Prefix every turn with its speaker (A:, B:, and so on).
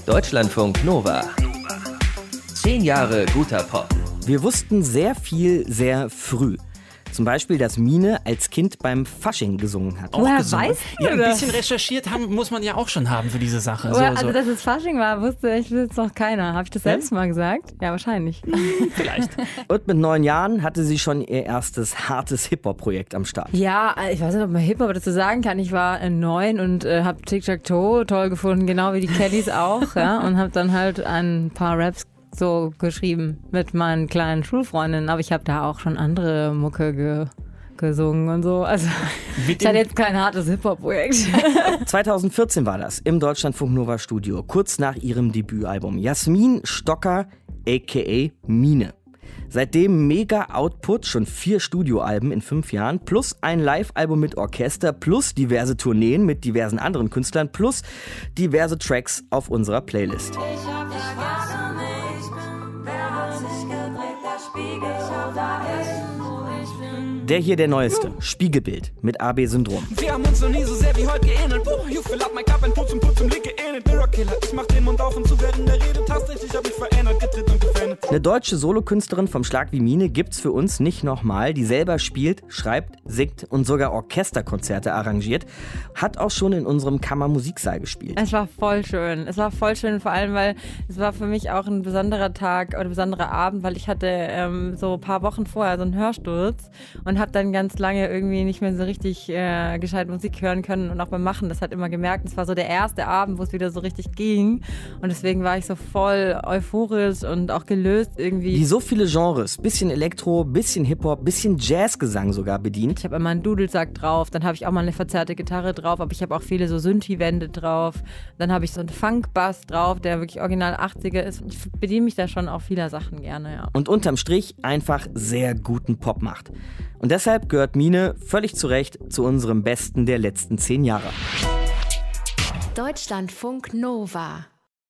A: Deutschlandfunk Nova. 10 Jahre guter Pop.
B: Wir wussten sehr viel sehr früh. Zum Beispiel, dass Mine als Kind beim Fasching gesungen hat.
C: Woher weißt du
D: Ja, ein
C: das?
D: bisschen recherchiert muss man ja auch schon haben für diese Sache.
C: Also, dass es Fasching war, wusste ich jetzt noch keiner. Habe ich das selbst mal gesagt? Ja, wahrscheinlich.
D: Vielleicht.
B: Und mit 9 Jahren hatte sie schon ihr erstes hartes Hip-Hop-Projekt am Start.
C: Ja, ich weiß nicht, ob man Hip-Hop dazu sagen kann. Ich war 9 und habe Tic-Tac-Toe toll gefunden, genau wie die Kellys auch. Ja, und habe dann halt ein paar Raps so geschrieben mit meinen kleinen Schulfreundinnen. Aber ich habe da auch schon andere Mucke gesungen und so. Also ich hatte jetzt kein hartes Hip-Hop-Projekt.
B: 2014 war das im Deutschlandfunk Nova Studio, kurz nach ihrem Debütalbum. Jasmin Stocker aka Mine. Seitdem mega Output, schon 4 Studioalben in 5 Jahren, plus ein Live-Album mit Orchester, plus diverse Tourneen mit diversen anderen Künstlern, plus diverse Tracks auf unserer Playlist. Der hier der neueste, Spiegelbild mit AB-Syndrom.
E: Wir haben uns noch nie so sehr wie heute geähnelt. You fill up my cup, ein Putz zum Blick geähnelt. Mirror-Killer, ich mach den Mund auf und zu werden der Rede. Tatsächlich hab mich verändert, getritt und gefändet.
B: Eine deutsche Solokünstlerin vom Schlag wie Mine gibt's für uns nicht nochmal, die selber spielt, schreibt, singt und sogar Orchesterkonzerte arrangiert. Hat auch schon in unserem Kammermusiksaal gespielt.
C: Es war voll schön. Es war voll schön, vor allem, weil es war für mich auch ein besonderer Tag oder ein besonderer Abend, weil ich hatte so ein paar Wochen vorher so einen Hörsturz und habe dann ganz lange irgendwie nicht mehr so richtig gescheit Musik hören können und auch beim Machen das hat immer gemerkt. Es war so der erste Abend, wo es wieder so richtig ging und deswegen war ich so voll euphorisch und auch gelöst irgendwie.
B: Die so viele Genres, bisschen Elektro, bisschen Hip-Hop, bisschen Jazzgesang sogar bedient.
C: Ich habe immer einen Dudelsack drauf, dann habe ich auch mal eine verzerrte Gitarre drauf, aber ich habe auch viele so Synthi-Wände drauf. Dann habe ich so einen Funk-Bass drauf, der wirklich original 80er ist. Ich bediene mich da schon auf vieler Sachen gerne, ja.
B: Und unterm Strich einfach sehr guten Pop macht. Und deshalb gehört Mine völlig zu Recht zu unserem Besten der letzten 10 Jahre.
F: Deutschlandfunk Nova.